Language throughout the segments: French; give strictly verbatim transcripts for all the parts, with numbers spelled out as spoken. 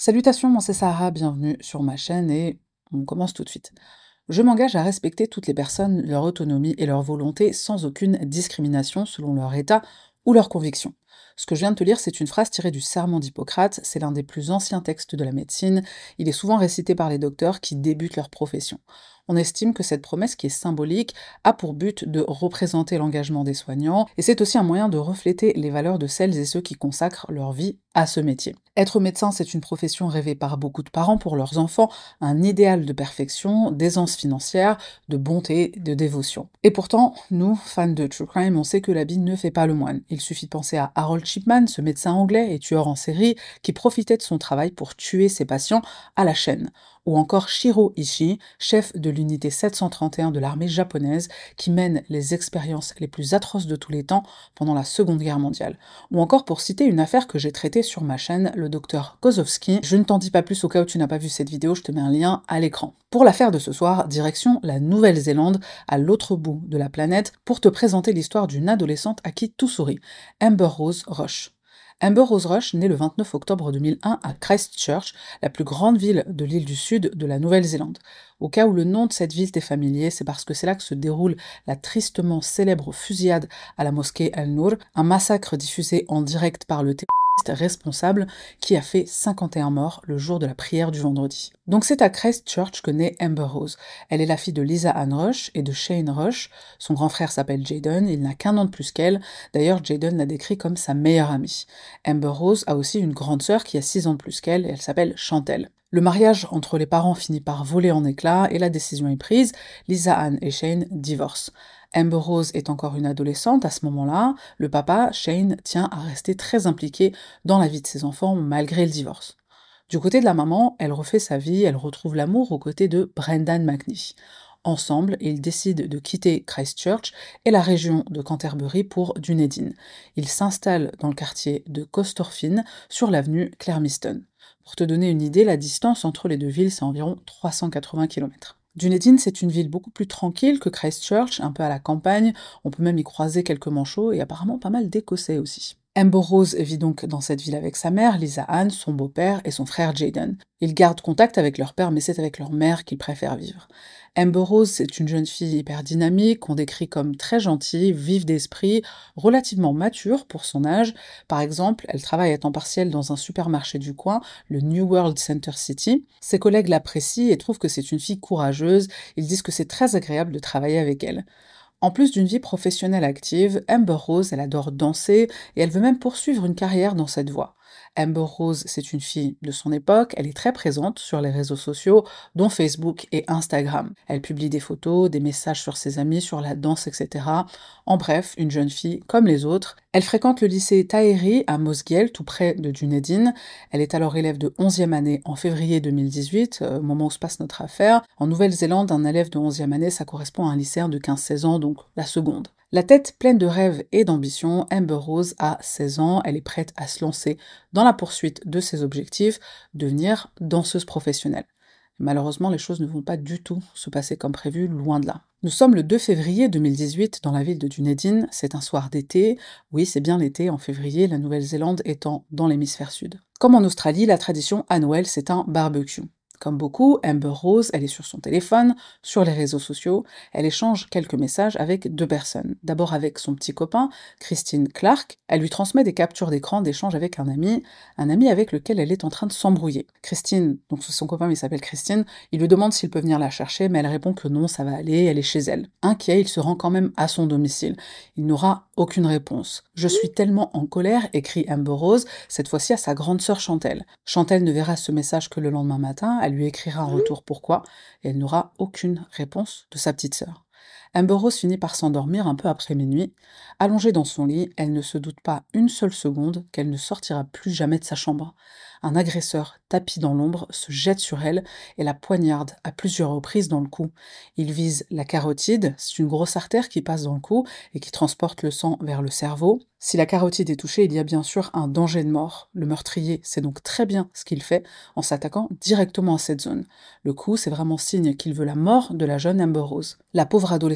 Salutations, moi c'est Sarah, bienvenue sur ma chaîne et on commence tout de suite. Je m'engage à respecter toutes les personnes, leur autonomie et leur volonté sans aucune discrimination selon leur état ou leurs convictions. Ce que je viens de te lire, c'est une phrase tirée du Serment d'Hippocrate, c'est l'un des plus anciens textes de la médecine, il est souvent récité par les docteurs qui débutent leur profession. On estime que cette promesse, qui est symbolique, a pour but de représenter l'engagement des soignants, et c'est aussi un moyen de refléter les valeurs de celles et ceux qui consacrent leur vie à ce métier. Être médecin, c'est une profession rêvée par beaucoup de parents pour leurs enfants, un idéal de perfection, d'aisance financière, de bonté, de dévotion. Et pourtant, nous, fans de True Crime, on sait que l'habit ne fait pas le moine. Il suffit de penser à Harold Shipman, ce médecin anglais et tueur en série, qui profitait de son travail pour tuer ses patients à la chaîne. Ou encore Shiro Ishii, chef de l'unité sept cent trente et un de l'armée japonaise, qui mène les expériences les plus atroces de tous les temps pendant la Seconde Guerre mondiale. Ou encore pour citer une affaire que j'ai traitée sur ma chaîne, le docteur Kozowski. Je ne t'en dis pas plus au cas où tu n'as pas vu cette vidéo, je te mets un lien à l'écran. Pour l'affaire de ce soir, direction la Nouvelle-Zélande, à l'autre bout de la planète, pour te présenter l'histoire d'une adolescente à qui tout sourit, Amber Rose Rush. Amber Rose Rush naît le vingt-neuf octobre deux mille un à Christchurch, la plus grande ville de l'île du Sud de la Nouvelle-Zélande. Au cas où le nom de cette ville t'est familier, c'est parce que c'est là que se déroule la tristement célèbre fusillade à la mosquée Al-Nour, un massacre diffusé en direct par le terroriste responsable qui a fait cinquante et un morts le jour de la prière du vendredi. Donc c'est à Christchurch que naît Amber Rose. Elle est la fille de Lisa Ann Rush et de Shane Rush. Son grand frère s'appelle Jaden, il n'a qu'un an de plus qu'elle. D'ailleurs, Jaden l'a décrit comme sa meilleure amie. Amber Rose a aussi une grande sœur qui a six ans de plus qu'elle et elle s'appelle Chantelle. Le mariage entre les parents finit par voler en éclats et la décision est prise, Lisa Ann et Shane divorcent. Amber Rose est encore une adolescente à ce moment-là, le papa, Shane, tient à rester très impliqué dans la vie de ses enfants malgré le divorce. Du côté de la maman, elle refait sa vie, elle retrouve l'amour aux côtés de Brendan McNee. Ensemble, ils décident de quitter Christchurch et la région de Canterbury pour Dunedin. Ils s'installent dans le quartier de Corstorphine, sur l'avenue Clermiston. Pour te donner une idée, la distance entre les deux villes, c'est environ trois cent quatre-vingts kilomètres. Dunedin, c'est une ville beaucoup plus tranquille que Christchurch, un peu à la campagne, on peut même y croiser quelques manchots et apparemment pas mal d'Écossais aussi. Amber Rose vit donc dans cette ville avec sa mère, Lisa Ann, son beau-père et son frère Jaden. Ils gardent contact avec leur père, mais c'est avec leur mère qu'ils préfèrent vivre. Amber Rose, c'est une jeune fille hyper dynamique, qu'on décrit comme très gentille, vive d'esprit, relativement mature pour son âge. Par exemple, elle travaille à temps partiel dans un supermarché du coin, le New World Center City. Ses collègues l'apprécient et trouvent que c'est une fille courageuse, ils disent que c'est très agréable de travailler avec elle. En plus d'une vie professionnelle active, Amber Rose, elle adore danser et elle veut même poursuivre une carrière dans cette voie. Amber Rose, c'est une fille de son époque, elle est très présente sur les réseaux sociaux, dont Facebook et Instagram. Elle publie des photos, des messages sur ses amis, sur la danse, et cetera. En bref, une jeune fille comme les autres. Elle fréquente le lycée Taheri à Mosgiel, tout près de Dunedin. Elle est alors élève de onzième année en février deux mille dix-huit, euh, au moment où se passe notre affaire. En Nouvelle-Zélande, un élève de onzième année, ça correspond à un lycéen de quinze seize ans, donc la seconde. La tête pleine de rêves et d'ambition, Amber Rose a seize ans, elle est prête à se lancer dans la poursuite de ses objectifs, devenir danseuse professionnelle. Malheureusement, les choses ne vont pas du tout se passer comme prévu, loin de là. Nous sommes le deux février deux mille dix-huit dans la ville de Dunedin, c'est un soir d'été, oui c'est bien l'été en février, la Nouvelle-Zélande étant dans l'hémisphère sud. Comme en Australie, la tradition à Noël c'est un barbecue. Comme beaucoup, Amber Rose, elle est sur son téléphone, sur les réseaux sociaux, elle échange quelques messages avec deux personnes. D'abord avec son petit copain, Christine Clark, elle lui transmet des captures d'écran d'échange avec un ami, un ami avec lequel elle est en train de s'embrouiller. Christine, donc son copain il s'appelle Christine, il lui demande s'il peut venir la chercher, mais elle répond que non, ça va aller, elle est chez elle. Inquiet, il se rend quand même à son domicile. Il n'aura aucune réponse. Je suis tellement en colère, écrit Amber Rose, cette fois-ci à sa grande sœur Chantelle. Chantelle ne verra ce message que le lendemain matin, elle lui écrira un retour pourquoi, et elle n'aura aucune réponse de sa petite sœur. Amber Rose finit par s'endormir un peu après minuit. Allongée dans son lit, elle ne se doute pas une seule seconde qu'elle ne sortira plus jamais de sa chambre. Un agresseur, tapi dans l'ombre, se jette sur elle et la poignarde à plusieurs reprises dans le cou. Il vise la carotide, c'est une grosse artère qui passe dans le cou et qui transporte le sang vers le cerveau. Si la carotide est touchée, il y a bien sûr un danger de mort. Le meurtrier sait donc très bien ce qu'il fait en s'attaquant directement à cette zone. Le coup, c'est vraiment signe qu'il veut la mort de la jeune Amber Rose. La pauvre adolescente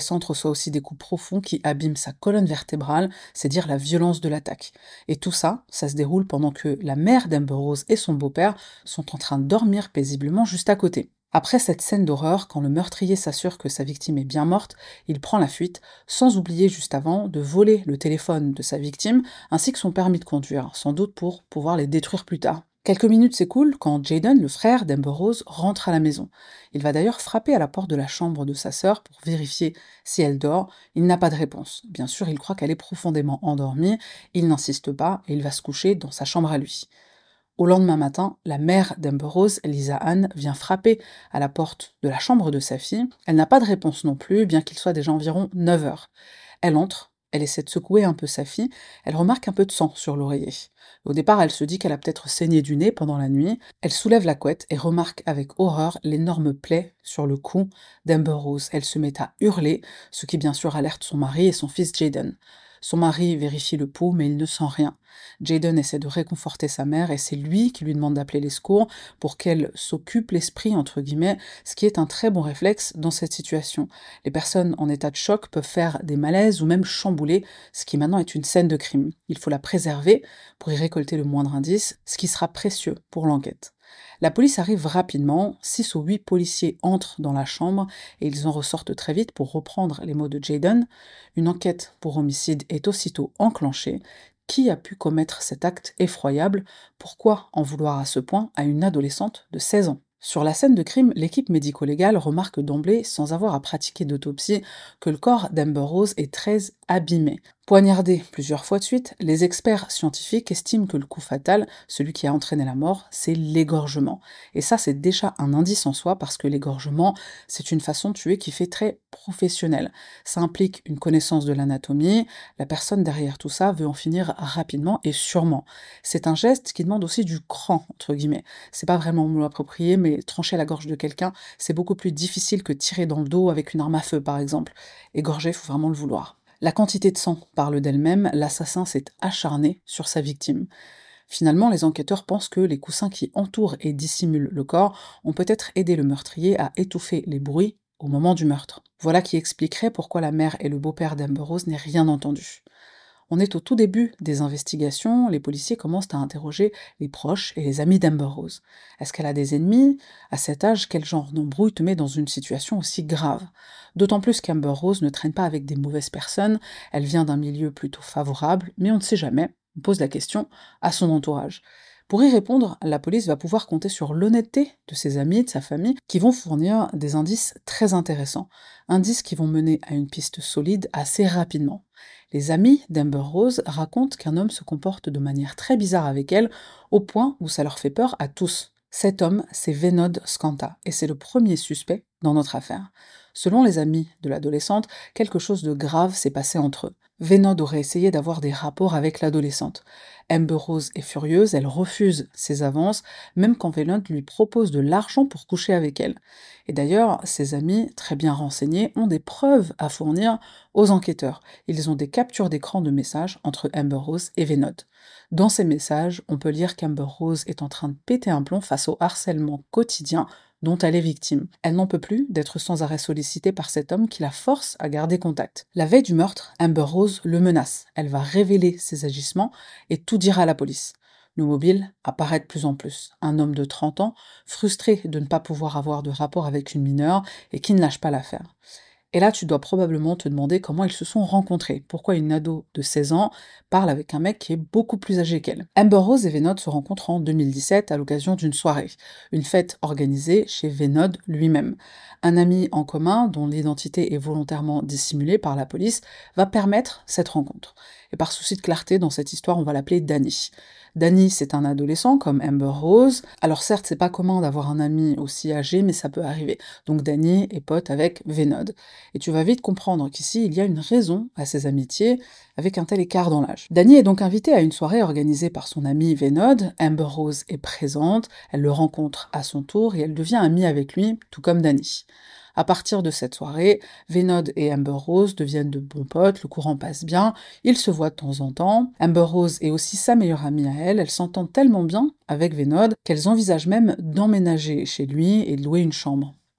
l'adolescente reçoit aussi des coups profonds qui abîment sa colonne vertébrale, c'est dire la violence de l'attaque. Et tout ça, ça se déroule pendant que la mère d'Amber Rose et son beau-père sont en train de dormir paisiblement juste à côté. Après cette scène d'horreur, quand le meurtrier s'assure que sa victime est bien morte, il prend la fuite, sans oublier juste avant de voler le téléphone de sa victime, ainsi que son permis de conduire, sans doute pour pouvoir les détruire plus tard. Quelques minutes s'écoulent quand Jaden, le frère d'Amber Rose, rentre à la maison. Il va d'ailleurs frapper à la porte de la chambre de sa sœur pour vérifier si elle dort. Il n'a pas de réponse. Bien sûr, il croit qu'elle est profondément endormie, il n'insiste pas et il va se coucher dans sa chambre à lui. Au lendemain matin, la mère d'Amber Rose, Lisa Ann, vient frapper à la porte de la chambre de sa fille. Elle n'a pas de réponse non plus, bien qu'il soit déjà environ neuf heures. Elle entre, elle essaie de secouer un peu sa fille, elle remarque un peu de sang sur l'oreiller. Au départ, elle se dit qu'elle a peut-être saigné du nez pendant la nuit. Elle soulève la couette et remarque avec horreur l'énorme plaie sur le cou d'Amber Rose. Elle se met à hurler, ce qui bien sûr alerte son mari et son fils Jaden. Son mari vérifie le pouls, mais il ne sent rien. Jaden essaie de réconforter sa mère et c'est lui qui lui demande d'appeler les secours pour qu'elle s'occupe l'esprit, entre guillemets, ce qui est un très bon réflexe dans cette situation. Les personnes en état de choc peuvent faire des malaises ou même chambouler, ce qui maintenant est une scène de crime. Il faut la préserver pour y récolter le moindre indice, ce qui sera précieux pour l'enquête. La police arrive rapidement, six ou huit policiers entrent dans la chambre et ils en ressortent très vite pour reprendre les mots de Jaden. Une enquête pour homicide est aussitôt enclenchée. Qui a pu commettre cet acte effroyable? Pourquoi en vouloir à ce point à une adolescente de seize ans? Sur la scène de crime, l'équipe médico-légale remarque d'emblée, sans avoir à pratiquer d'autopsie, que le corps d'Amber Rose est très abîmé. Poignardé plusieurs fois de suite, les experts scientifiques estiment que le coup fatal, celui qui a entraîné la mort, c'est l'égorgement. Et ça, c'est déjà un indice en soi, parce que l'égorgement, c'est une façon de tuer qui fait très professionnelle. Ça implique une connaissance de l'anatomie, la personne derrière tout ça veut en finir rapidement et sûrement. C'est un geste qui demande aussi du cran, entre guillemets. C'est pas vraiment le mot approprié, mais trancher la gorge de quelqu'un, c'est beaucoup plus difficile que tirer dans le dos avec une arme à feu, par exemple. Égorger, faut vraiment le vouloir. La quantité de sang parle d'elle-même, l'assassin s'est acharné sur sa victime. Finalement, les enquêteurs pensent que les coussins qui entourent et dissimulent le corps ont peut-être aidé le meurtrier à étouffer les bruits au moment du meurtre. Voilà qui expliquerait pourquoi la mère et le beau-père d'Amber Rose n'aient rien entendu. On est au tout début des investigations, les policiers commencent à interroger les proches et les amis d'Amber Rose. Est-ce qu'elle a des ennemis? À cet âge, quel genre d'embrouille te met dans une situation aussi grave? D'autant plus qu'Amber Rose ne traîne pas avec des mauvaises personnes, elle vient d'un milieu plutôt favorable, mais on ne sait jamais, on pose la question à son entourage. Pour y répondre, la police va pouvoir compter sur l'honnêteté de ses amis, de sa famille, qui vont fournir des indices très intéressants, indices qui vont mener à une piste solide assez rapidement. Les amis d'Amber Rose racontent qu'un homme se comporte de manière très bizarre avec elle, au point où ça leur fait peur à tous. Cet homme, c'est Vinod Skanta, et c'est le premier suspect dans notre affaire. Selon les amis de l'adolescente, quelque chose de grave s'est passé entre eux. Vinod aurait essayé d'avoir des rapports avec l'adolescente. Amber Rose est furieuse, elle refuse ses avances, même quand Vinod lui propose de l'argent pour coucher avec elle. Et d'ailleurs, ses amis, très bien renseignés, ont des preuves à fournir aux enquêteurs. Ils ont des captures d'écran de messages entre Amber Rose et Vinod. Dans ces messages, on peut lire qu'Amber Rose est en train de péter un plomb face au harcèlement quotidien dont elle est victime. Elle n'en peut plus d'être sans arrêt sollicitée par cet homme qui la force à garder contact. La veille du meurtre, Amber Rose le menace. Elle va révéler ses agissements et tout dire à la police. Le mobile apparaît de plus en plus. Un homme de trente ans, frustré de ne pas pouvoir avoir de rapport avec une mineure et qui ne lâche pas l'affaire. Et là, tu dois probablement te demander comment ils se sont rencontrés. Pourquoi une ado de seize ans parle avec un mec qui est beaucoup plus âgé qu'elle. Amber Rose et Vinod se rencontrent en deux mille dix-sept à l'occasion d'une soirée. Une fête organisée chez Vinod lui-même. Un ami en commun, dont l'identité est volontairement dissimulée par la police, va permettre cette rencontre. Et par souci de clarté dans cette histoire, on va l'appeler Danny. Danny, c'est un adolescent comme Amber Rose. Alors certes, c'est pas commun d'avoir un ami aussi âgé, mais ça peut arriver. Donc Danny est pote avec Vinod. Et tu vas vite comprendre qu'ici, il y a une raison à ces amitiés avec un tel écart dans l'âge. Danny est donc invité à une soirée organisée par son ami Vinod. Amber Rose est présente, elle le rencontre à son tour et elle devient amie avec lui, tout comme Danny. À partir de cette soirée, Vinod et Amber Rose deviennent de bons potes, le courant passe bien, ils se voient de temps en temps. Amber Rose est aussi sa meilleure amie à elle, elles s'entendent tellement bien avec Vinod qu'elles envisagent même d'emménager chez lui et de louer une chambre.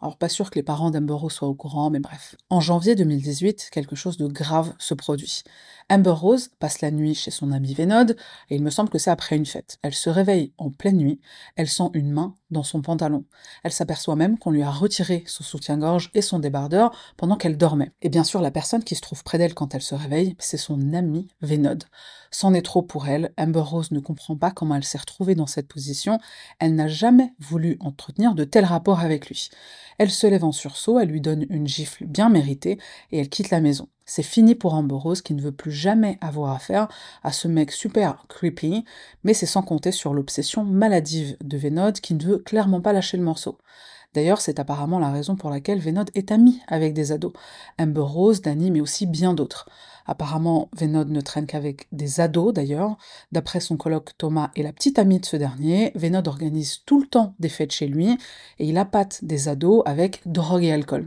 Alors pas sûr que les parents d'Amber Rose soient au courant, mais bref. En janvier deux mille dix-huit, quelque chose de grave se produit. Amber Rose passe la nuit chez son ami Venod, et il me semble que c'est après une fête. Elle se réveille en pleine nuit, elle sent une main dans son pantalon. Elle s'aperçoit même qu'on lui a retiré son soutien-gorge et son débardeur pendant qu'elle dormait. Et bien sûr, la personne qui se trouve près d'elle quand elle se réveille, c'est son ami Venod. C'en est trop pour elle, Amber Rose ne comprend pas comment elle s'est retrouvée dans cette position, elle n'a jamais voulu entretenir de tels rapports avec lui. Elle se lève en sursaut, elle lui donne une gifle bien méritée et elle quitte la maison. C'est fini pour Amber Rose qui ne veut plus jamais avoir affaire à ce mec super creepy, mais c'est sans compter sur l'obsession maladive de Venod qui ne veut clairement pas lâcher le morceau. D'ailleurs, c'est apparemment la raison pour laquelle Venod est ami avec des ados. Amber Rose, Danny, mais aussi bien d'autres. Apparemment, Venod ne traîne qu'avec des ados, d'ailleurs. D'après son coloc Thomas et la petite amie de ce dernier, Venod organise tout le temps des fêtes chez lui, et il appâte des ados avec drogue et alcool.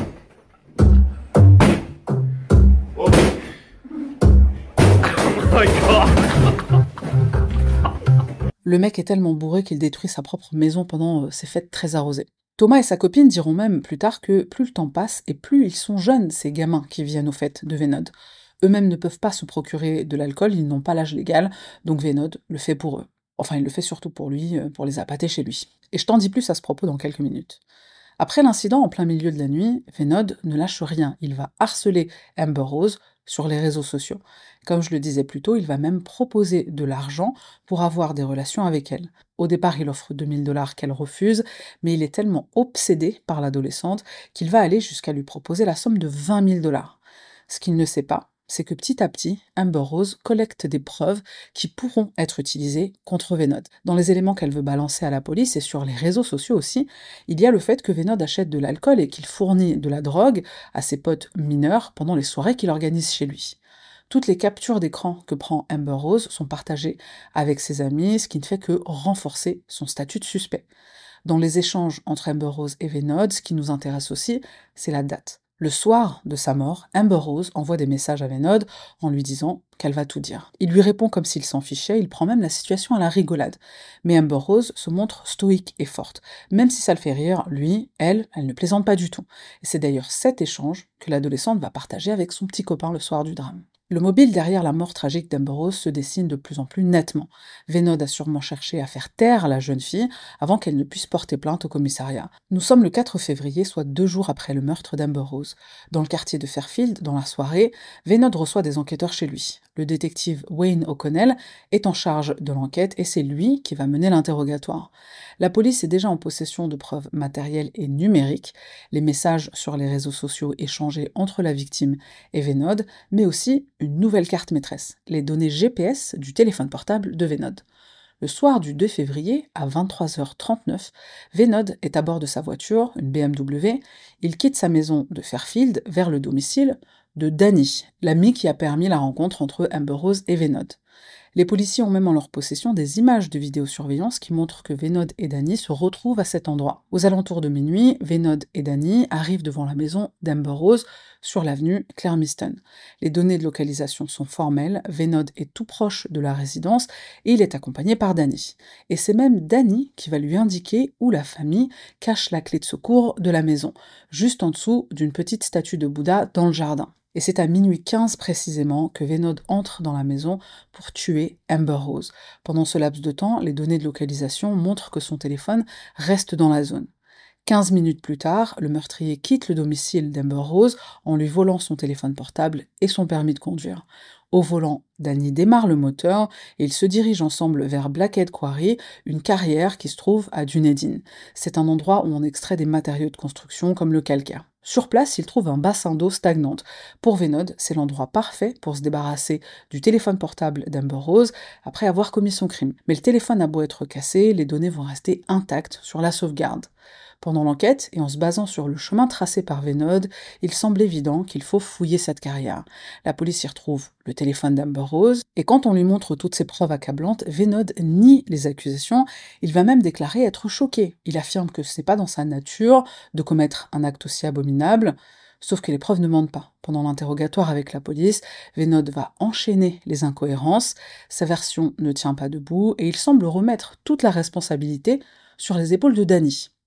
Le mec est tellement bourré qu'il détruit sa propre maison pendant euh, ses fêtes très arrosées. Thomas et sa copine diront même plus tard que plus le temps passe et plus ils sont jeunes, ces gamins qui viennent aux fêtes de Venod. Eux-mêmes ne peuvent pas se procurer de l'alcool, ils n'ont pas l'âge légal, donc Venod le fait pour eux. Enfin, il le fait surtout pour lui, euh, pour les appâter chez lui. Et je t'en dis plus à ce propos dans quelques minutes. Après l'incident en plein milieu de la nuit, Venod ne lâche rien, il va harceler Amber Rose sur les réseaux sociaux. Comme je le disais plus tôt, il va même proposer de l'argent pour avoir des relations avec elle. Au départ, il offre deux mille dollars qu'elle refuse, mais il est tellement obsédé par l'adolescente qu'il va aller jusqu'à lui proposer la somme de vingt mille dollars. Ce qu'il ne sait pas, c'est que petit à petit, Amber Rose collecte des preuves qui pourront être utilisées contre Venod. Dans les éléments qu'elle veut balancer à la police et sur les réseaux sociaux aussi, il y a le fait que Venod achète de l'alcool et qu'il fournit de la drogue à ses potes mineurs pendant les soirées qu'il organise chez lui. Toutes les captures d'écran que prend Amber Rose sont partagées avec ses amis, ce qui ne fait que renforcer son statut de suspect. Dans les échanges entre Amber Rose et Venod, ce qui nous intéresse aussi, c'est la date. Le soir de sa mort, Amber Rose envoie des messages à Venod en lui disant qu'elle va tout dire. Il lui répond comme s'il s'en fichait, il prend même la situation à la rigolade. Mais Amber Rose se montre stoïque et forte. Même si ça le fait rire, lui, elle, elle ne plaisante pas du tout. Et c'est d'ailleurs cet échange que l'adolescente va partager avec son petit copain le soir du drame. Le mobile derrière la mort tragique d'Amber Rose se dessine de plus en plus nettement. Venod a sûrement cherché à faire taire la jeune fille avant qu'elle ne puisse porter plainte au commissariat. Nous sommes le quatre février, soit deux jours après le meurtre d'Amber Rose. Dans le quartier de Fairfield, dans la soirée, Venod reçoit des enquêteurs chez lui. Le détective Wayne O'Connell est en charge de l'enquête et c'est lui qui va mener l'interrogatoire. La police est déjà en possession de preuves matérielles et numériques, les messages sur les réseaux sociaux échangés entre la victime et Venod, mais aussi une nouvelle carte maîtresse, les données G P S du téléphone portable de Venod. Le soir du deux février, à vingt-trois heures trente-neuf, Venod est à bord de sa voiture, une B M W. Il quitte sa maison de Fairfield vers le domicile de Danny, l'ami qui a permis la rencontre entre Amber Rose et Venod. Les policiers ont même en leur possession des images de vidéosurveillance qui montrent que Venod et Danny se retrouvent à cet endroit. Aux alentours de minuit, Venod et Danny arrivent devant la maison d'Amber Rose sur l'avenue Clermiston. Les données de localisation sont formelles, Venod est tout proche de la résidence et il est accompagné par Danny. Et c'est même Danny qui va lui indiquer où la famille cache la clé de secours de la maison, juste en dessous d'une petite statue de Bouddha dans le jardin. Et c'est à minuit quinze précisément que Venod entre dans la maison pour tuer Amber Rose. Pendant ce laps de temps, les données de localisation montrent que son téléphone reste dans la zone. quinze minutes plus tard, le meurtrier quitte le domicile d'Amber Rose en lui volant son téléphone portable et son permis de conduire. Au volant, Danny démarre le moteur et ils se dirigent ensemble vers Blackhead Quarry, une carrière qui se trouve à Dunedin. C'est un endroit où on extrait des matériaux de construction comme le calcaire. Sur place, ils trouvent un bassin d'eau stagnante. Pour Venod, c'est l'endroit parfait pour se débarrasser du téléphone portable d'Amber Rose après avoir commis son crime. Mais le téléphone a beau être cassé, les données vont rester intactes sur la sauvegarde. Pendant l'enquête, et en se basant sur le chemin tracé par Venod, il semble évident qu'il faut fouiller cette carrière. La police y retrouve le téléphone d'Amber Rose, et quand on lui montre toutes ces preuves accablantes, Venod nie les accusations, il va même déclarer être choqué. Il affirme que ce n'est pas dans sa nature de commettre un acte aussi abominable, sauf que les preuves ne mentent pas. Pendant l'interrogatoire avec la police, Venod va enchaîner les incohérences, sa version ne tient pas debout, et il semble remettre toute la responsabilité sur les épaules de Danny.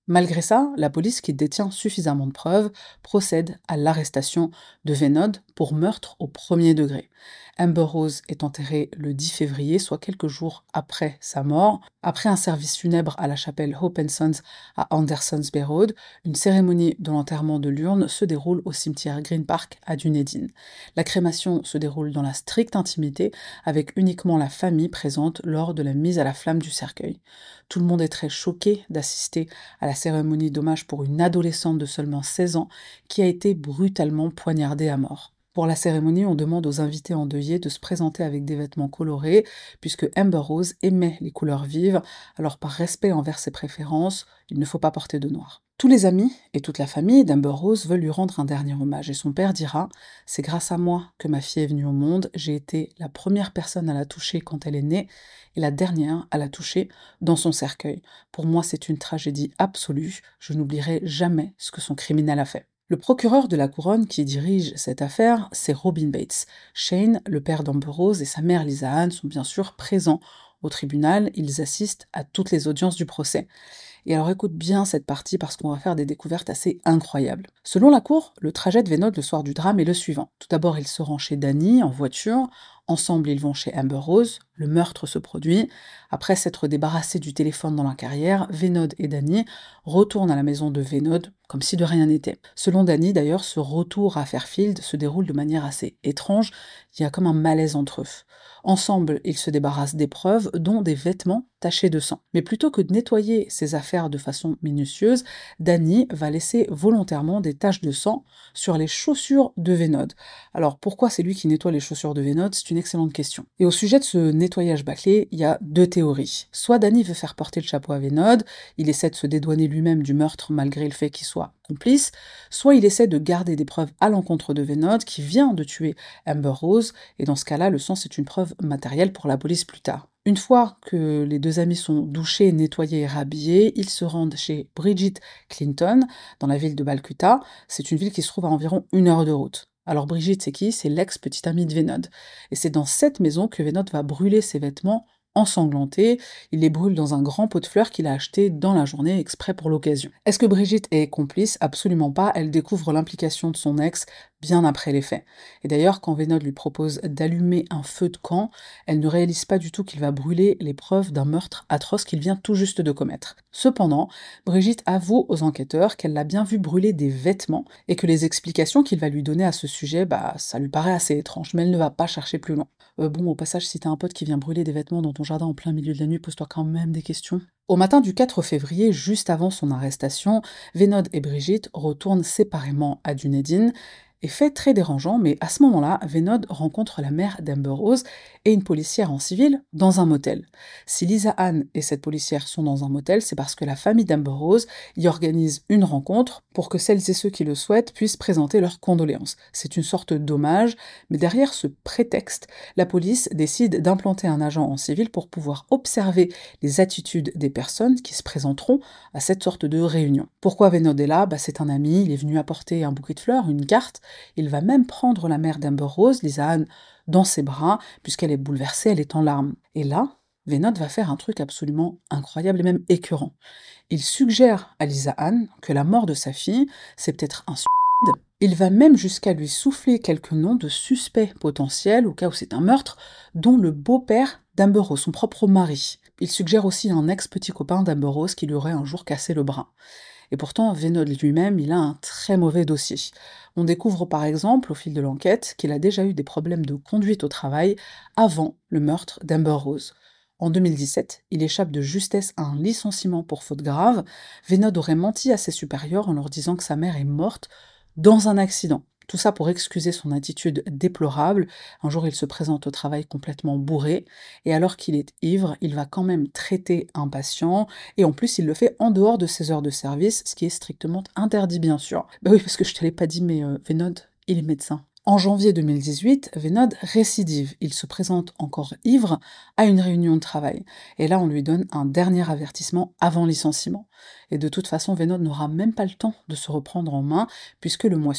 Malgré ça, la police, qui détient suffisamment de preuves, procède à l'arrestation de Venod pour meurtre au premier degré. Amber Rose est enterrée le dix février, soit quelques jours après sa mort. Après un service funèbre à la chapelle Hope and Sons à Andersons Bay Road, une cérémonie de l'enterrement de l'urne se déroule au cimetière Green Park à Dunedin. La crémation se déroule dans la stricte intimité, avec uniquement la famille présente lors de la mise à la flamme du cercueil. Tout le monde est très choqué d'assister à la cérémonie d'hommage pour une adolescente de seulement seize ans qui a été brutalement poignardée à mort. Pour la cérémonie, on demande aux invités endeuillés de se présenter avec des vêtements colorés, puisque Amber Rose aimait les couleurs vives, alors par respect envers ses préférences, il ne faut pas porter de noir. Tous les amis et toute la famille d'Amber Rose veulent lui rendre un dernier hommage, et son père dira « C'est grâce à moi que ma fille est venue au monde, j'ai été la première personne à la toucher quand elle est née, et la dernière à la toucher dans son cercueil. Pour moi, c'est une tragédie absolue, je n'oublierai jamais ce que son criminel a fait. » Le procureur de la couronne qui dirige cette affaire, c'est Robin Bates. Shane, le père d'Amber Rose, et sa mère Lisa Ann sont bien sûr présents au tribunal, ils assistent à toutes les audiences du procès. Et alors écoute bien cette partie parce qu'on va faire des découvertes assez incroyables. Selon la cour, le trajet de Venod le soir du drame est le suivant. Tout d'abord, il se rend chez Danny en voiture. Ensemble, ils vont chez Amber Rose. Le meurtre se produit. Après s'être débarrassés du téléphone dans la carrière, Venod et Danny retournent à la maison de Venod comme si de rien n'était. Selon Danny, d'ailleurs, ce retour à Fairfield se déroule de manière assez étrange. Il y a comme un malaise entre eux. Ensemble, ils se débarrassent des preuves, dont des vêtements tachés de sang. Mais plutôt que de nettoyer ses affaires de façon minutieuse, Danny va laisser volontairement des taches de sang sur les chaussures de Venod. Alors pourquoi c'est lui qui nettoie les chaussures de Venod? C'est une excellente question. Et au sujet de ce nettoyage bâclé, il y a deux théories. Soit Danny veut faire porter le chapeau à Venod, il essaie de se dédouaner lui-même du meurtre malgré le fait qu'il soit complice, soit il essaie de garder des preuves à l'encontre de Venod qui vient de tuer Amber Rose, et dans ce cas-là, le sang c'est une preuve matérielle pour la police plus tard. Une fois que les deux amis sont douchés, nettoyés et rhabillés, ils se rendent chez Bridget Clinton, dans la ville de Balcuta. C'est une ville qui se trouve à environ une heure de route. Alors Bridget, c'est qui? C'est l'ex-petite amie de Venod. Et c'est dans cette maison que Venod va brûler ses vêtements ensanglantés. Il les brûle dans un grand pot de fleurs qu'il a acheté dans la journée exprès pour l'occasion. Est-ce que Brigitte est complice? Absolument pas. Elle découvre l'implication de son ex bien après les faits. Et d'ailleurs, quand Venod lui propose d'allumer un feu de camp, elle ne réalise pas du tout qu'il va brûler les preuves d'un meurtre atroce qu'il vient tout juste de commettre. Cependant, Brigitte avoue aux enquêteurs qu'elle l'a bien vu brûler des vêtements et que les explications qu'il va lui donner à ce sujet, bah, ça lui paraît assez étrange, mais elle ne va pas chercher plus loin. Euh, bon, au passage, si t'as un pote qui vient brûler des vêtements dans ton jardin en plein milieu de la nuit, pose-toi quand même des questions. Au matin du quatre février, juste avant son arrestation, Venod et Brigitte retournent séparément à Dunedin. Et fait très dérangeant, mais à ce moment-là, Venod rencontre la mère d'Amber Rose et une policière en civil dans un motel. Si Lisa Ann et cette policière sont dans un motel, c'est parce que la famille d'Amber Rose y organise une rencontre pour que celles et ceux qui le souhaitent puissent présenter leurs condoléances. C'est une sorte d'hommage, mais derrière ce prétexte, la police décide d'implanter un agent en civil pour pouvoir observer les attitudes des personnes qui se présenteront à cette sorte de réunion. Pourquoi Venod est là? Bah, c'est un ami, il est venu apporter un bouquet de fleurs, une carte. Il va même prendre la mère d'Amber Rose, Lisa Ann, dans ses bras, puisqu'elle est bouleversée, elle est en larmes. Et là, Venod va faire un truc absolument incroyable et même écœurant. Il suggère à Lisa Ann que la mort de sa fille, c'est peut-être un suicide. Il va même jusqu'à lui souffler quelques noms de suspects potentiels, au cas où c'est un meurtre, dont le beau-père d'Amber Rose, son propre mari. Il suggère aussi un ex-petit copain d'Amber Rose qui lui aurait un jour cassé le bras. Et pourtant, Venod lui-même, il a un très mauvais dossier. On découvre par exemple, au fil de l'enquête, qu'il a déjà eu des problèmes de conduite au travail avant le meurtre d'Amber Rose. En deux mille dix-sept, il échappe de justesse à un licenciement pour faute grave. Venod aurait menti à ses supérieurs en leur disant que sa mère est morte dans un accident. Tout ça pour excuser son attitude déplorable. Un jour, il se présente au travail complètement bourré, et alors qu'il est ivre, il va quand même traiter un patient, et en plus, il le fait en dehors de ses heures de service, ce qui est strictement interdit, bien sûr. Bah oui, parce que je te l'ai pas dit, mais euh, Venod, il est médecin. En janvier deux mille dix-huit, Venod récidive. Il se présente encore ivre à une réunion de travail. Et là, on lui donne un dernier avertissement avant licenciement. Et de toute façon, Venod n'aura même pas le temps de se reprendre en main, puisque le mois suivant,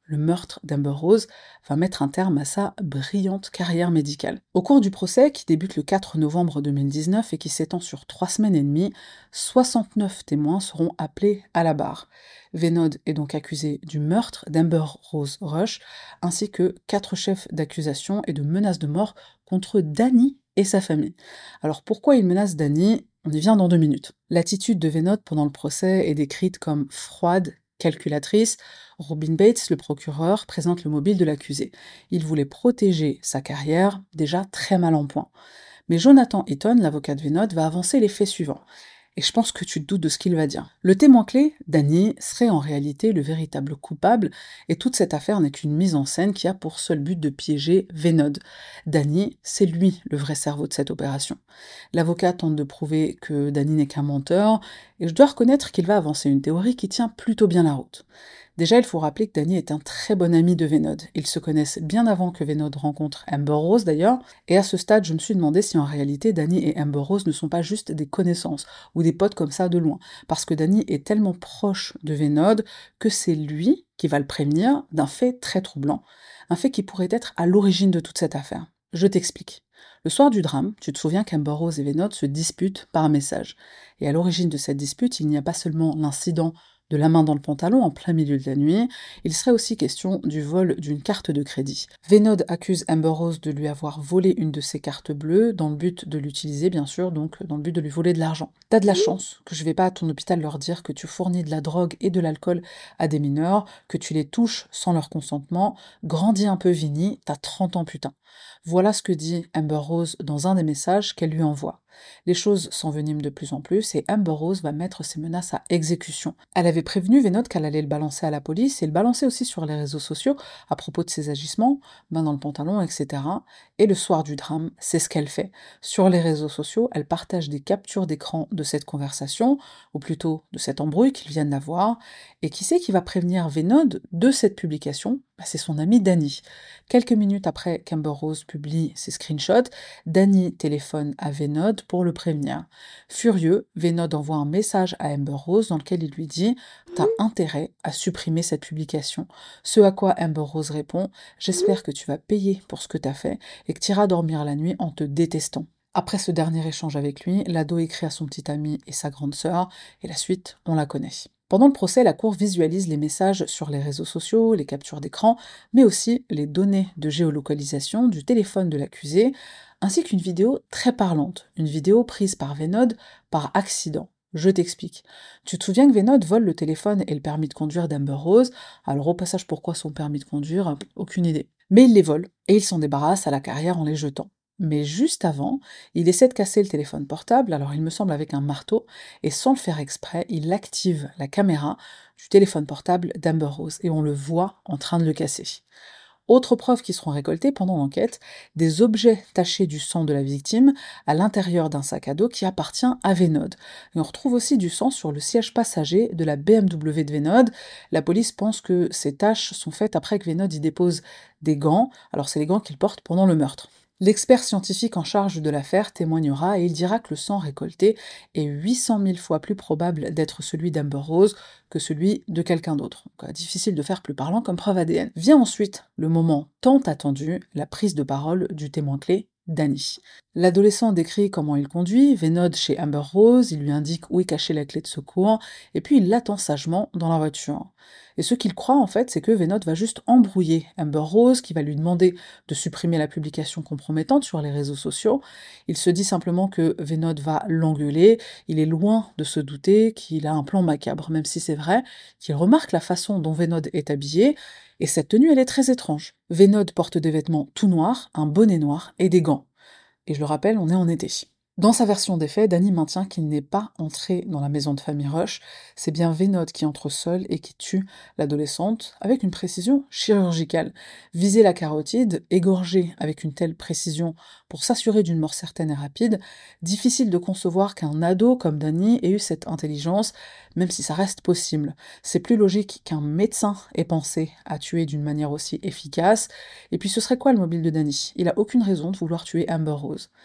le meurtre d'Amber Rose va mettre un terme à sa brillante carrière médicale. Au cours du procès, qui débute le quatre novembre deux mille dix-neuf et qui s'étend sur trois semaines et demie, soixante-neuf témoins seront appelés à la barre. Venod est donc accusé du meurtre d'Amber Rose Rush, ainsi que quatre chefs d'accusation et de menaces de mort contre Danny et sa famille. Alors pourquoi il menace Danny? On y vient dans deux minutes. L'attitude de Venod pendant le procès est décrite comme froide, calculatrice. Robin Bates, le procureur, présente le mobile de l'accusé. Il voulait protéger sa carrière, déjà très mal en point. Mais Jonathan Eaton, l'avocat de Venod, va avancer les faits suivants. Et je pense que tu te doutes de ce qu'il va dire. Le témoin clé, Danny, serait en réalité le véritable coupable, et toute cette affaire n'est qu'une mise en scène qui a pour seul but de piéger Venod. Danny, c'est lui le vrai cerveau de cette opération. L'avocat tente de prouver que Danny n'est qu'un menteur, et je dois reconnaître qu'il va avancer une théorie qui tient plutôt bien la route. Déjà, il faut rappeler que Danny est un très bon ami de Venod. Ils se connaissent bien avant que Venod rencontre Amber Rose d'ailleurs, et à ce stade, je me suis demandé si en réalité Danny et Amber Rose ne sont pas juste des connaissances, ou des potes comme ça de loin, parce que Danny est tellement proche de Venod que c'est lui qui va le prévenir d'un fait très troublant, un fait qui pourrait être à l'origine de toute cette affaire. Je t'explique. Le soir du drame, tu te souviens qu'Amber Rose et Venod se disputent par message. Et à l'origine de cette dispute, il n'y a pas seulement l'incident de la main dans le pantalon en plein milieu de la nuit, il serait aussi question du vol d'une carte de crédit. Venod accuse Amber Rose de lui avoir volé une de ses cartes bleues, dans le but de l'utiliser bien sûr, donc dans le but de lui voler de l'argent. T'as de la chance que je vais pas à ton hôpital leur dire que tu fournis de la drogue et de l'alcool à des mineurs, que tu les touches sans leur consentement, grandis un peu Vinny, t'as trente ans putain. Voilà ce que dit Amber Rose dans un des messages qu'elle lui envoie. Les choses s'enveniment de plus en plus et Amber Rose va mettre ses menaces à exécution. Elle avait prévenu Venod qu'elle allait le balancer à la police et le balancer aussi sur les réseaux sociaux à propos de ses agissements, main dans le pantalon, et cetera. Et le soir du drame, c'est ce qu'elle fait. Sur les réseaux sociaux, elle partage des captures d'écran de cette conversation, ou plutôt de cette embrouille qu'ils viennent d'avoir, et qui c'est qui va prévenir Venod de cette publication? Bah, c'est son ami Danny. Quelques minutes après qu'Amber Rose publie ses screenshots, Danny téléphone à Venod pour le prévenir. Furieux, Venod envoie un message à Amber Rose dans lequel il lui dit « T'as intérêt à supprimer cette publication ». Ce à quoi Amber Rose répond « J'espère que tu vas payer pour ce que t'as fait et que t'iras dormir la nuit en te détestant ». Après ce dernier échange avec lui, l'ado écrit à son petit ami et sa grande sœur, et la suite, on la connaît. Pendant le procès, la cour visualise les messages sur les réseaux sociaux, les captures d'écran, mais aussi les données de géolocalisation du téléphone de l'accusé, ainsi qu'une vidéo très parlante, une vidéo prise par Venod par accident. Je t'explique. Tu te souviens que Venod vole le téléphone et le permis de conduire d'Amber Rose, alors au passage pourquoi son permis de conduire, aucune idée. Mais il les vole, et il s'en débarrasse à la carrière en les jetant. Mais juste avant, il essaie de casser le téléphone portable, alors il me semble avec un marteau, et sans le faire exprès, il active la caméra du téléphone portable d'Amber Rose, et on le voit en train de le casser. Autres preuves qui seront récoltées pendant l'enquête, des objets tachés du sang de la victime à l'intérieur d'un sac à dos qui appartient à Venod. Et on retrouve aussi du sang sur le siège passager de la B M W de Venod. La police pense que ces taches sont faites après que Venod y dépose des gants, alors c'est les gants qu'il porte pendant le meurtre. L'expert scientifique en charge de l'affaire témoignera et il dira que le sang récolté est huit cent mille fois plus probable d'être celui d'Amber Rose que celui de quelqu'un d'autre. Donc, difficile de faire plus parlant comme preuve A D N. Vient ensuite le moment tant attendu, la prise de parole du témoin clé, Danny. L'adolescent décrit comment il conduit, Venod chez Amber Rose, il lui indique où est cachée la clé de secours, et puis il l'attend sagement dans la voiture. Et ce qu'il croit en fait, c'est que Venod va juste embrouiller Amber Rose, qui va lui demander de supprimer la publication compromettante sur les réseaux sociaux. Il se dit simplement que Venod va l'engueuler, il est loin de se douter qu'il a un plan macabre, même si c'est vrai qu'il remarque la façon dont Venod est habillé, et cette tenue elle est très étrange. Venod porte des vêtements tout noirs, un bonnet noir et des gants. Et je le rappelle, on est en été. Dans sa version des faits, Danny maintient qu'il n'est pas entré dans la maison de famille Rush, c'est bien Venod qui entre seul et qui tue l'adolescente, avec une précision chirurgicale. Viser la carotide, égorger avec une telle précision pour s'assurer d'une mort certaine et rapide, difficile de concevoir qu'un ado comme Danny ait eu cette intelligence, même si ça reste possible. C'est plus logique qu'un médecin ait pensé à tuer d'une manière aussi efficace, et puis ce serait quoi le mobile de Danny? Il a aucune raison de vouloir tuer Amber Rose.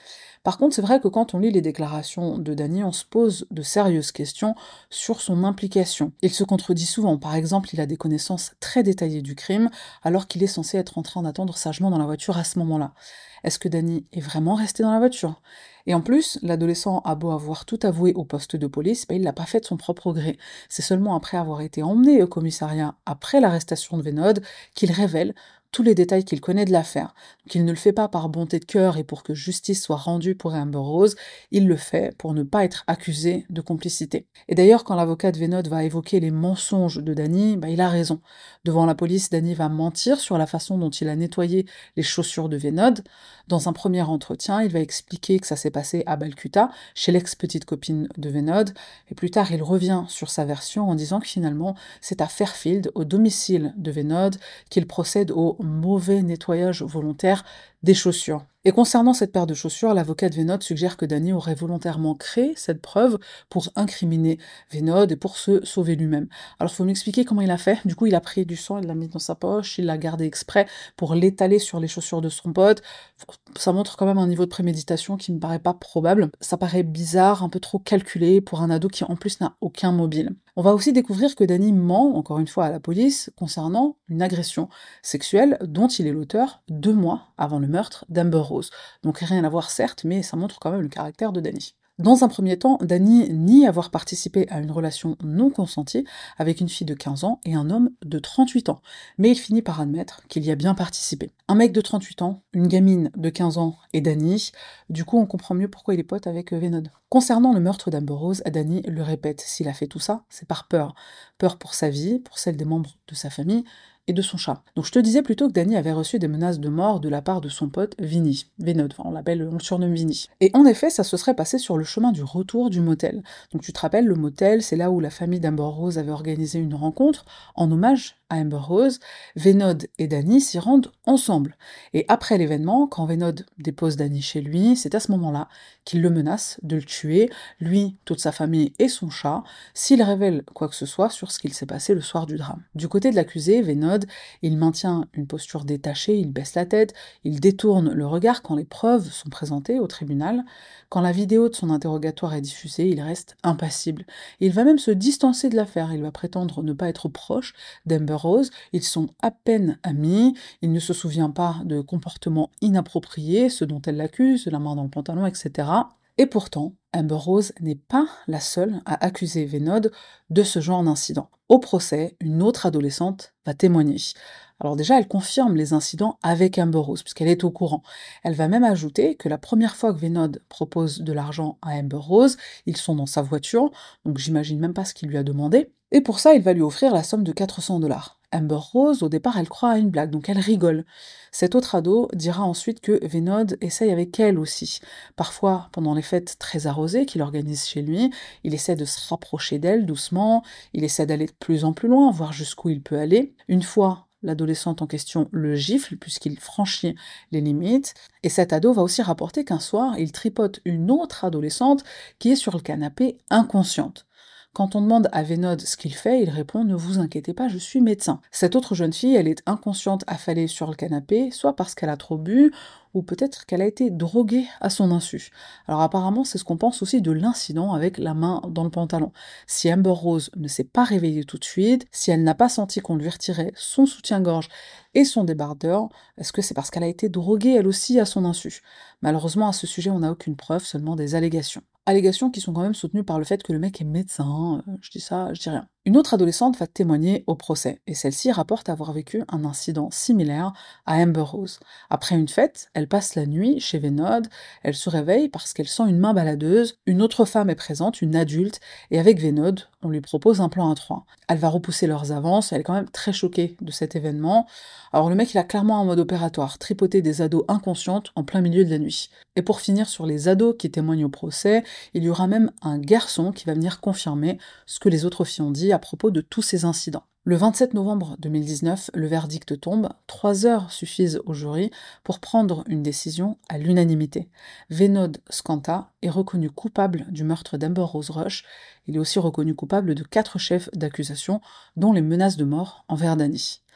Par contre, c'est vrai que quand on lit les déclarations de Dany, on se pose de sérieuses questions sur son implication. Il se contredit souvent, par exemple, il a des connaissances très détaillées du crime, alors qu'il est censé être en train d'attendre sagement dans la voiture à ce moment-là. Est-ce que Dany est vraiment resté dans la voiture? Et en plus, l'adolescent a beau avoir tout avoué au poste de police, bah, il l'a pas fait de son propre gré. C'est seulement après avoir été emmené au commissariat, après l'arrestation de Vénod, qu'il révèle tous les détails qu'il connaît de l'affaire. Donc il ne le fait pas par bonté de cœur et pour que justice soit rendue pour Amber Rose, il le fait pour ne pas être accusé de complicité. Et d'ailleurs, quand l'avocat de Vénod va évoquer les mensonges de Dany, bah, il a raison. Devant la police, Dany va mentir sur la façon dont il a nettoyé les chaussures de Vénod. Dans un premier entretien, il va expliquer que ça s'est passé à Balcuta, chez l'ex-petite copine de Vénod, et plus tard il revient sur sa version en disant que finalement c'est à Fairfield, au domicile de Vénod, qu'il procède au mauvais nettoyage volontaire des chaussures. Et concernant cette paire de chaussures, l'avocat de Vénod suggère que Dany aurait volontairement créé cette preuve pour incriminer Vénod et pour se sauver lui-même. Alors faut m'expliquer comment il a fait. Du coup, il a pris du sang, il l'a mis dans sa poche, il l'a gardé exprès pour l'étaler sur les chaussures de son pote. Ça montre quand même un niveau de préméditation qui me paraît pas probable. Ça paraît bizarre, un peu trop calculé pour un ado qui en plus n'a aucun mobile. On va aussi découvrir que Dany ment, encore une fois à la police, concernant une agression sexuelle dont il est l'auteur deux mois avant le meurtre d'Amber Rose. Donc rien à voir certes, mais ça montre quand même le caractère de Dany. Dans un premier temps, Dany nie avoir participé à une relation non consentie avec une fille de quinze ans et un homme de trente-huit ans, mais il finit par admettre qu'il y a bien participé. Un mec de trente-huit ans, une gamine de quinze ans et Dany, du coup on comprend mieux pourquoi il est pote avec Vénod. Concernant le meurtre d'Amber Rose, Dany le répète, s'il a fait tout ça, c'est par peur. Peur pour sa vie, pour celle des membres de sa famille, et de son chat. Donc je te disais plutôt que Dany avait reçu des menaces de mort de la part de son pote Vinny, Vénod, enfin on l'appelle, on le surnomme Vinny. Et en effet, ça se serait passé sur le chemin du retour du motel. Donc tu te rappelles, le motel, c'est là où la famille d'Amber Rose avait organisé une rencontre en hommage à Amber Rose. Vénod et Dany s'y rendent ensemble. Et après l'événement, quand Vénod dépose Dany chez lui, c'est à ce moment-là qu'il le menace de le tuer, lui, toute sa famille et son chat, s'il révèle quoi que ce soit sur ce qu'il s'est passé le soir du drame. Du côté de l'accusé, Vénod, il maintient une posture détachée, il baisse la tête, il détourne le regard quand les preuves sont présentées au tribunal. Quand la vidéo de son interrogatoire est diffusée, il reste impassible. Il va même se distancer de l'affaire, il va prétendre ne pas être proche d'Amber Rose, ils sont à peine amis, il ne se souvient pas de comportements inappropriés, ceux dont elle l'accuse, la main dans le pantalon, et cetera. Et pourtant, Amber Rose n'est pas la seule à accuser Vénod de ce genre d'incident. Au procès, une autre adolescente va témoigner. Alors déjà, elle confirme les incidents avec Amber Rose, puisqu'elle est au courant. Elle va même ajouter que la première fois que Vénod propose de l'argent à Amber Rose, ils sont dans sa voiture, donc j'imagine même pas ce qu'il lui a demandé, et pour ça, il va lui offrir la somme de quatre cents dollars. Amber Rose, au départ, elle croit à une blague, donc elle rigole. Cet autre ado dira ensuite que Vénod essaye avec elle aussi. Parfois, pendant les fêtes très arrosées qu'il organise chez lui, il essaie de se rapprocher d'elle doucement, il essaie d'aller de plus en plus loin, voir jusqu'où il peut aller. Une fois, l'adolescente en question le gifle, puisqu'il franchit les limites, et cet ado va aussi rapporter qu'un soir, il tripote une autre adolescente qui est sur le canapé inconsciente. Quand on demande à Vénod ce qu'il fait, il répond « Ne vous inquiétez pas, je suis médecin ». Cette autre jeune fille, elle est inconsciente affalée sur le canapé, soit parce qu'elle a trop bu, ou peut-être qu'elle a été droguée à son insu. Alors apparemment, c'est ce qu'on pense aussi de l'incident avec la main dans le pantalon. Si Amber Rose ne s'est pas réveillée tout de suite, si elle n'a pas senti qu'on lui retirait son soutien-gorge et son débardeur, est-ce que c'est parce qu'elle a été droguée elle aussi à son insu? Malheureusement, à ce sujet, on n'a aucune preuve, seulement des allégations. Allégations qui sont quand même soutenues par le fait que le mec est médecin, euh, je dis ça, je dis rien. Une autre adolescente va témoigner au procès, et celle-ci rapporte avoir vécu un incident similaire à Amber Rose. Après une fête, elle passe la nuit chez Vénod, elle se réveille parce qu'elle sent une main baladeuse, une autre femme est présente, une adulte, et avec Vénod, on lui propose un plan à trois. Elle va repousser leurs avances, elle est quand même très choquée de cet événement. Alors le mec, il a clairement un mode opératoire, tripoter des ados inconscientes en plein milieu de la nuit. Et pour finir sur les ados qui témoignent au procès, il y aura même un garçon qui va venir confirmer ce que les autres filles ont dit à propos de tous ces incidents. Le vingt-sept novembre deux mille dix-neuf, le verdict tombe, trois heures suffisent au jury pour prendre une décision à l'unanimité. Vénod Skanta est reconnu coupable du meurtre d'Amber Rose Rush, il est aussi reconnu coupable de quatre chefs d'accusation, dont les menaces de mort envers Dany.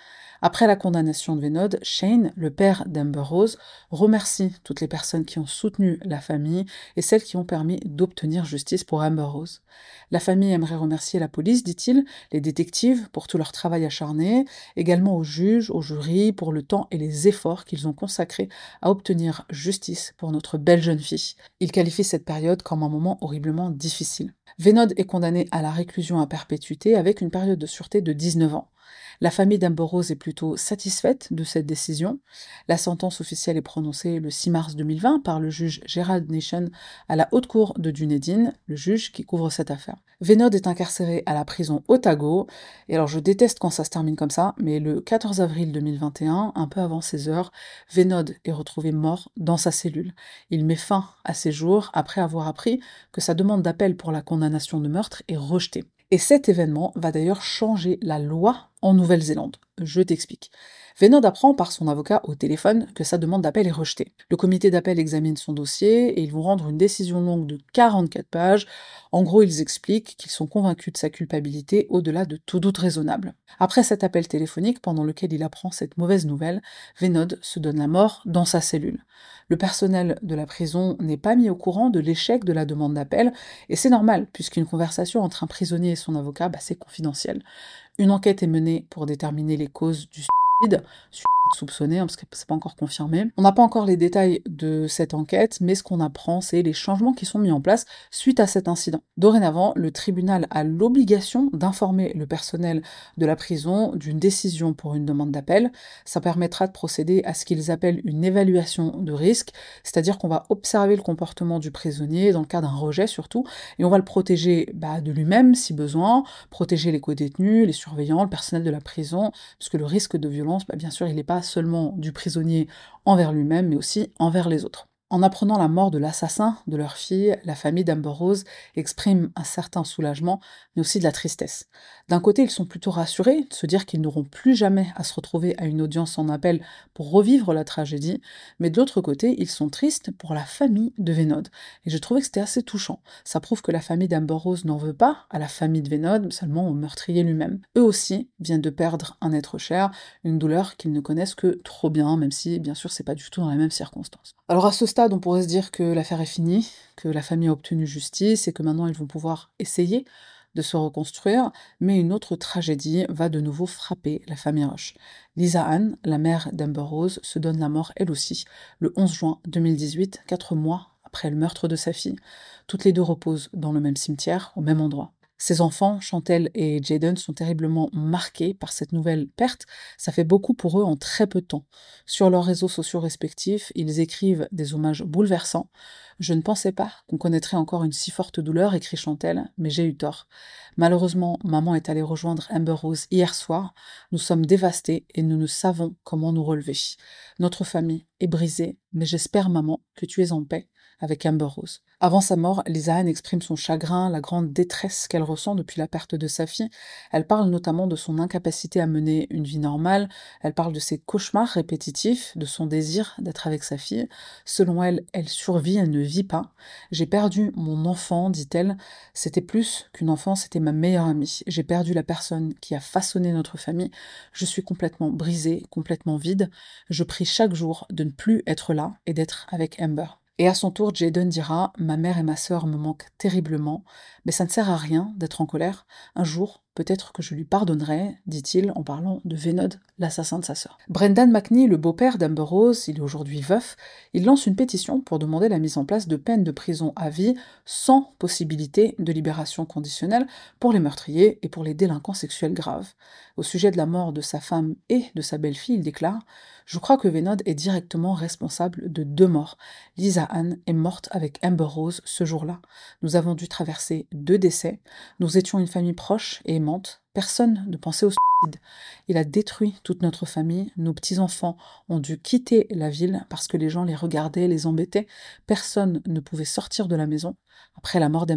Après la condamnation de Venod, Shane, le père d'Amber Rose, remercie toutes les personnes qui ont soutenu la famille et celles qui ont permis d'obtenir justice pour Amber Rose. La famille aimerait remercier la police, dit-il, les détectives pour tout leur travail acharné, également aux juges, aux jurys pour le temps et les efforts qu'ils ont consacrés à obtenir justice pour notre belle jeune fille. Il qualifie cette période comme un moment horriblement difficile. Venod est condamné à la réclusion à perpétuité avec une période de sûreté de dix-neuf ans. La famille d'Amber Rose est plutôt satisfaite de cette décision. La sentence officielle est prononcée le six mars deux mille vingt par le juge Gerald Nation à la Haute Cour de Dunedin, le juge qui couvre cette affaire. Venod est incarcéré à la prison Otago, et alors je déteste quand ça se termine comme ça, mais le quatorze avril deux mille vingt et un, un peu avant seize heures, Venod est retrouvé mort dans sa cellule. Il met fin à ses jours après avoir appris que sa demande d'appel pour la condamnation de meurtre est rejetée. Et cet événement va d'ailleurs changer la loi en Nouvelle-Zélande. Je t'explique. Venod apprend par son avocat au téléphone que sa demande d'appel est rejetée. Le comité d'appel examine son dossier et ils vont rendre une décision longue de quarante-quatre pages. En gros, ils expliquent qu'ils sont convaincus de sa culpabilité au-delà de tout doute raisonnable. Après cet appel téléphonique pendant lequel il apprend cette mauvaise nouvelle, Venod se donne la mort dans sa cellule. Le personnel de la prison n'est pas mis au courant de l'échec de la demande d'appel, et c'est normal, puisqu'une conversation entre un prisonnier et son avocat, bah, c'est confidentiel. Une enquête est menée pour déterminer les causes du suicide, suicide soupçonné, hein, parce que c'est pas encore confirmé. On n'a pas encore les détails de cette enquête, mais ce qu'on apprend, c'est les changements qui sont mis en place suite à cet incident. Dorénavant, le tribunal a l'obligation d'informer le personnel de la prison d'une décision pour une demande d'appel. Ça permettra de procéder à ce qu'ils appellent une évaluation de risque, c'est-à-dire qu'on va observer le comportement du prisonnier dans le cas d'un rejet surtout, et on va le protéger bah, de lui-même si besoin, protéger les co-détenus, les surveillants, le personnel de la prison, puisque le risque de violence, bah, bien sûr, il n'est pas seulement du prisonnier envers lui-même, mais aussi envers les autres. En apprenant la mort de l'assassin de leur fille, la famille d'Amber Rose exprime un certain soulagement, mais aussi de la tristesse. D'un côté, ils sont plutôt rassurés de se dire qu'ils n'auront plus jamais à se retrouver à une audience en appel pour revivre la tragédie, mais de l'autre côté, ils sont tristes pour la famille de Venod. Et je trouvais que c'était assez touchant. Ça prouve que la famille d'Amber Rose n'en veut pas à la famille de Venod, mais seulement au meurtrier lui-même. Eux aussi viennent de perdre un être cher, une douleur qu'ils ne connaissent que trop bien, même si, bien sûr, c'est pas du tout dans les mêmes circonstances. Alors à ce stade, on pourrait se dire que l'affaire est finie, que la famille a obtenu justice et que maintenant ils vont pouvoir essayer de se reconstruire, mais une autre tragédie va de nouveau frapper la famille Rush. Lisa Ann, la mère d'Amber Rose, se donne la mort elle aussi, le onze juin deux mille dix-huit, quatre mois après le meurtre de sa fille. Toutes les deux reposent dans le même cimetière, au même endroit. Ses enfants, Chantel et Jaden, sont terriblement marqués par cette nouvelle perte. Ça fait beaucoup pour eux en très peu de temps. Sur leurs réseaux sociaux respectifs, ils écrivent des hommages bouleversants. Je ne pensais pas qu'on connaîtrait encore une si forte douleur, écrit Chantel, mais j'ai eu tort. Malheureusement, maman est allée rejoindre Amber Rose hier soir. Nous sommes dévastés et nous ne savons comment nous relever. Notre famille est brisée, mais j'espère, maman, que tu es en paix avec Amber Rose. Avant sa mort, Lisa Ann exprime son chagrin, la grande détresse qu'elle ressent depuis la perte de sa fille. Elle parle notamment de son incapacité à mener une vie normale, elle parle de ses cauchemars répétitifs, de son désir d'être avec sa fille. Selon elle, elle survit, elle ne vit pas. J'ai perdu mon enfant, dit-elle. C'était plus qu'une enfant, c'était ma meilleure amie. J'ai perdu la personne qui a façonné notre famille. Je suis complètement brisée, complètement vide. Je prie chaque jour de ne plus être là et d'être avec Amber. Et à son tour, Jaden dira « Ma mère et ma sœur me manquent terriblement, mais ça ne sert à rien d'être en colère. Un jour, peut-être que je lui pardonnerai, dit-il en parlant de Venod, l'assassin de sa sœur. » Brendan McNee, le beau-père d'Amber Rose, il est aujourd'hui veuf, il lance une pétition pour demander la mise en place de peines de prison à vie sans possibilité de libération conditionnelle pour les meurtriers et pour les délinquants sexuels graves. Au sujet de la mort de sa femme et de sa belle-fille, il déclare « Je crois que Venod est directement responsable de deux morts. Lisa Ann est morte avec Amber Rose ce jour-là. Nous avons dû traverser deux décès. Nous étions une famille proche et aimante. Personne ne pensait au suicide. Il a détruit toute notre famille. Nos petits-enfants ont dû quitter la ville parce que les gens les regardaient, les embêtaient. Personne ne pouvait sortir de la maison après la mort d'Amber Rose. »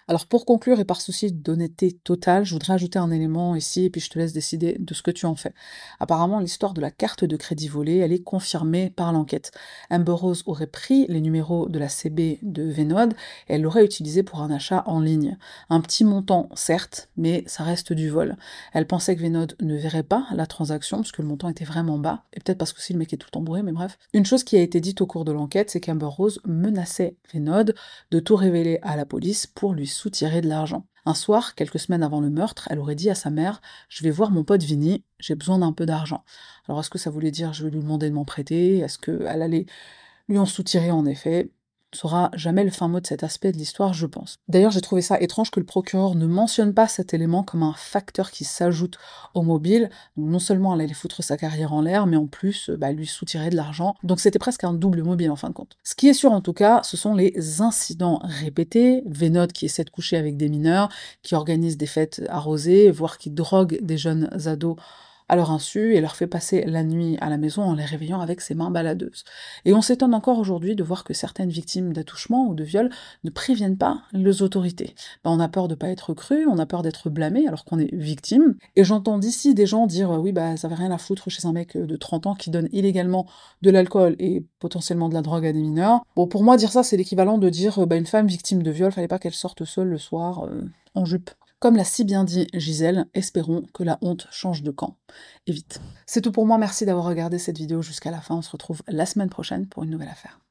Alors pour conclure et par souci d'honnêteté totale, je voudrais ajouter un élément ici et puis je te laisse décider de ce que tu en fais. Apparemment, l'histoire de la carte de crédit volée, elle est confirmée par l'enquête. Amber Rose aurait pris les numéros de la C B de Venode et elle l'aurait utilisé pour un achat en ligne. Un petit montant, certes, mais ça reste du vol. Elle pensait que Venode ne verrait pas la transaction parce que le montant était vraiment bas, et peut-être parce que aussi le mec est tout le temps bourré, mais bref. Une chose qui a été dite au cours de l'enquête, c'est qu'Amber Rose menaçait Venode de tout révéler à la police pour lui soutirer de l'argent. Un soir, quelques semaines avant le meurtre, elle aurait dit à sa mère « Je vais voir mon pote Vinny, j'ai besoin d'un peu d'argent ». Alors est-ce que ça voulait dire « Je vais lui demander de m'en prêter » Est-ce qu'elle allait lui en soutirer en effet? On ne saura jamais le fin mot de cet aspect de l'histoire, je pense. D'ailleurs, j'ai trouvé ça étrange que le procureur ne mentionne pas cet élément comme un facteur qui s'ajoute au mobile. Donc, non seulement elle allait foutre sa carrière en l'air, mais en plus, bah, lui soutirer de l'argent. Donc c'était presque un double mobile en fin de compte. Ce qui est sûr en tout cas, ce sont les incidents répétés. Venode qui essaie de coucher avec des mineurs, qui organise des fêtes arrosées, voire qui drogue des jeunes ados à leur insu et leur fait passer la nuit à la maison en les réveillant avec ses mains baladeuses. Et on s'étonne encore aujourd'hui de voir que certaines victimes d'attouchement ou de viol ne préviennent pas les autorités. Ben, on a peur de pas être cru, on a peur d'être blâmé alors qu'on est victime, et j'entends d'ici des gens dire euh, oui bah ça avait rien à foutre chez un mec de trente ans qui donne illégalement de l'alcool et potentiellement de la drogue à des mineurs. Bon pour moi dire ça c'est l'équivalent de dire euh, bah une femme victime de viol, fallait pas qu'elle sorte seule le soir euh, en jupe. Comme l'a si bien dit Gisèle, espérons que la honte change de camp. Et vite. C'est tout pour moi, merci d'avoir regardé cette vidéo jusqu'à la fin, on se retrouve la semaine prochaine pour une nouvelle affaire.